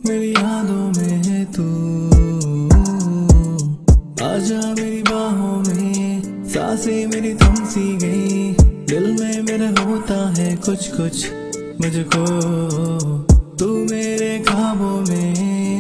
मेरी यादों में है तू। आजा मेरी बाहों में, सांसें मेरी थम सी गई। दिल में मेरे होता है कुछ कुछ मुझको, तू मेरे ख्वाबों में।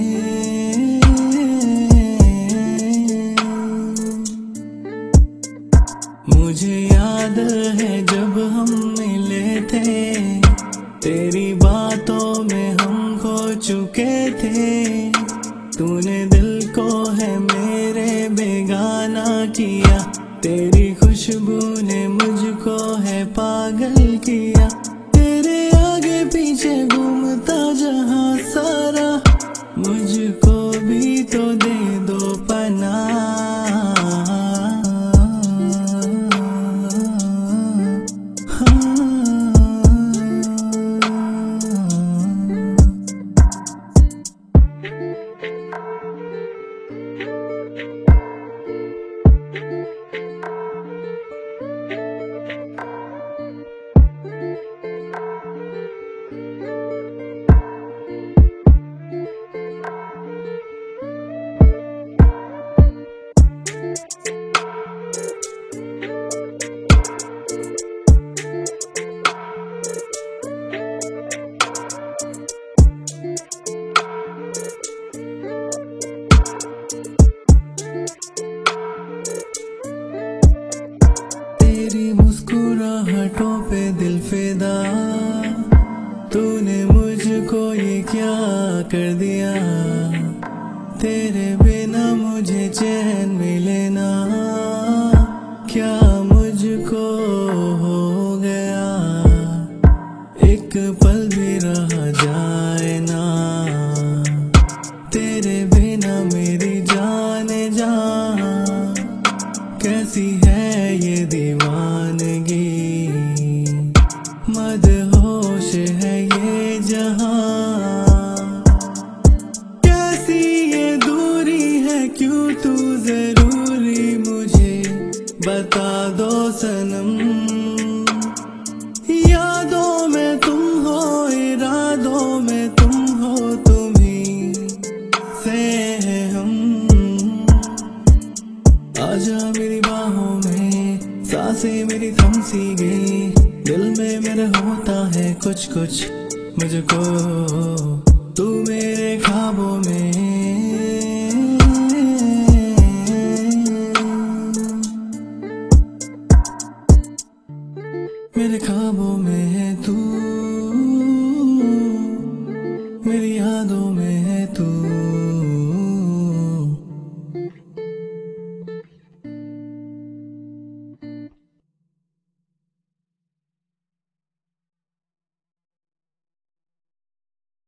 मुझे याद है जब हम मिले थे, तेरी बातों में हम खो चुके थे। तूने दिल को है मेरे बेगाना किया, तेरी खुशबू ने मुझको है पागल किया। तेरे आगे पीछे घूमता जहां सारा, मुझको भी तो दे दो पनाह। तेरी मुस्कुराहटों पे दिल फिदा, तूने मुझको ये क्या कर दिया। तेरे बिना मुझे चैन मिले ना, क्या मुझको हो गया। एक पल भी रहा जाए ना, तेरे बिना मेरी जान जा। कैसी है ये दीवानगी, मदहोश है ये जहां। कैसी ये दूरी है, क्यों तू जरूरी मुझे बता दो सनम। यादों में तुम हो, इरादों में तुम हो, तुम्ही से है हम। आजा मेरी बाहों में, सांसें मेरी थम सी गई। दिल में मेरे होता है कुछ कुछ मुझको, तू मेरे ख्वाबों में। मेरे ख्वाबों में है तू, मेरी यादों में है तू।